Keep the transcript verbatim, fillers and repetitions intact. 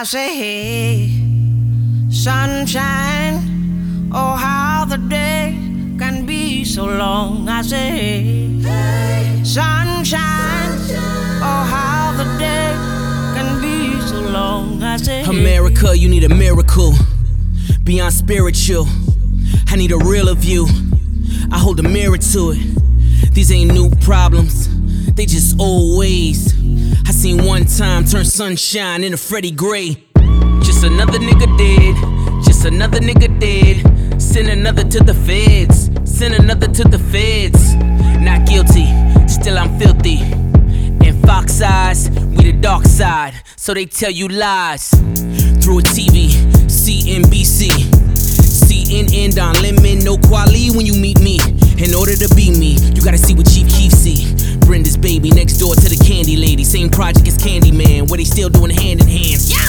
I say, hey, sunshine, oh how the day can be so long. I say, hey, sunshine, oh how the day can be so long. I say, America, you need a miracle, beyond spiritual. I need a real of you, I hold a mirror to it. These ain't new problems, they just old ways. I seen one time turn sunshine into Freddie Gray. Just another nigga dead, just another nigga dead. Send another to the feds, send another to the feds. Not guilty, still I'm filthy. In Fox eyes, we the dark side, so they tell you lies. Through a T V, C N B C, C N N, Don Lemon, no quali when you meet me. In order to be me, you gotta see what Chief Keef see. Brenda's baby next door to the candy lady. Same project as Candyman, where they still doing hand in hand. Yeah!